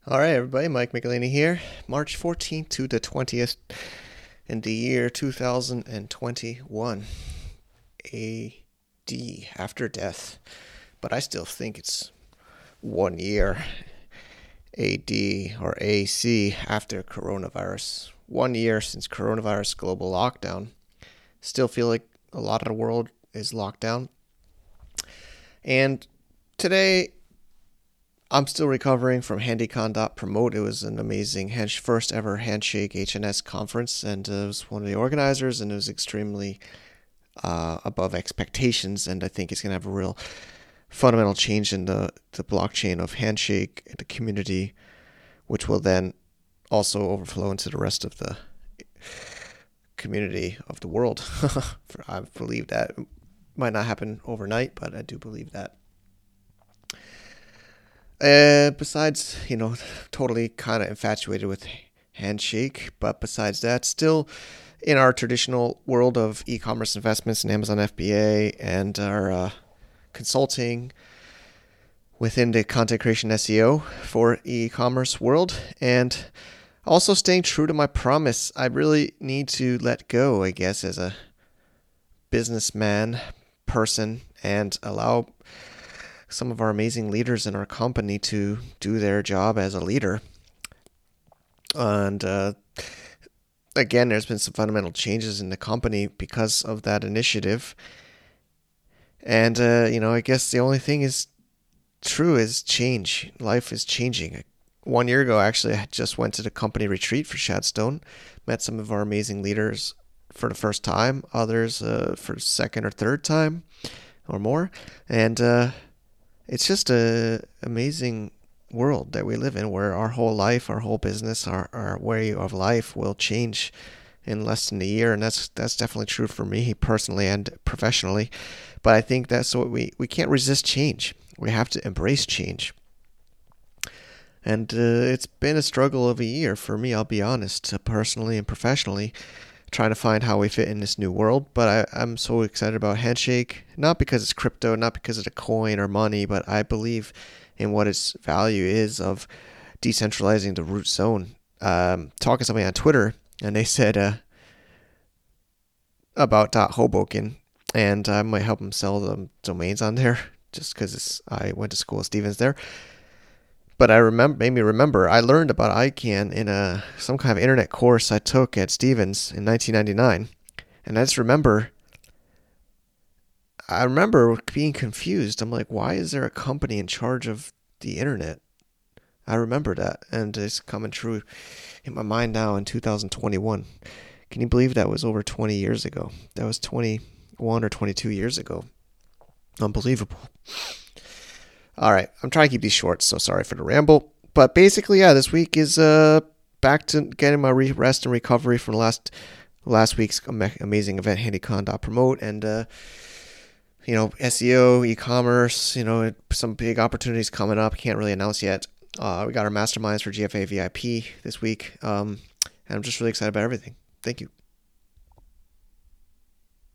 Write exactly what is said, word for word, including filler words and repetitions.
All right, everybody, Mike Michelini here. March fourteenth to the twentieth in the year two thousand twenty-one. A D, after death. But I still think it's one year. A D or A C, after coronavirus. One year since coronavirus global lockdown. Still feel like a lot of the world is locked down. And today, I'm still recovering from HandyCon dot promote. It was an amazing hand- first ever Handshake H N S conference, and uh, I was one of the organizers, and it was extremely uh, above expectations, and I think it's going to have a real fundamental change in the, the blockchain of Handshake, the community, which will then also overflow into the rest of the community of the world. I believe that. It might not happen overnight, but I do believe that. Uh, besides, you know, totally kind of infatuated with Handshake, but besides that, still in our traditional world of e-commerce investments in Amazon F B A and our uh, consulting within the content creation S E O for e-commerce world, and also staying true to my promise. I really need to let go, I guess, as a businessman, person, and allow some of our amazing leaders in our company to do their job as a leader. And uh, again, there's been some fundamental changes in the company because of that initiative. And, uh, you know, I guess the only thing is true is change. Life is changing. One year ago, actually, I just went to the company retreat for Shadstone, met some of our amazing leaders for the first time, others uh, for the second or third time or more. And, uh, it's just a amazing world that we live in, where our whole life, our whole business, our, our way of life will change in less than a year. And that's that's definitely true for me personally and professionally. But I think that's what we, we can't resist change. We have to embrace change. And uh, it's been a struggle of a year for me, I'll be honest, personally and professionally, trying to find how we fit in this new world. But I, I'm so excited about Handshake, not because it's crypto, not because of the coin or money, but I believe in what its value is of decentralizing the root zone. Um, talking to somebody on Twitter, and they said uh, about Hoboken, and I might help them sell the domains on there, just because I went to school at Stevens there. But I remember, made me remember, I learned about I CANN in a some kind of internet course I took at Stevens in nineteen ninety-nine. And I just remember, I remember being confused. I'm like, why is there a company in charge of the internet? I remember that, and it's coming true in my mind now in two thousand twenty-one. Can you believe that was over twenty years ago? That was twenty-one or twenty-two years ago. Unbelievable. All right, I'm trying to keep these short, so sorry for the ramble. But basically, yeah, this week is uh back to getting my re- rest and recovery from last last week's amazing event, HandyCon dot promote, and uh, you know, S E O, e-commerce, you know, some big opportunities coming up. Can't really announce yet. Uh, we got our masterminds for G F A V I P this week, um, and I'm just really excited about everything. Thank you.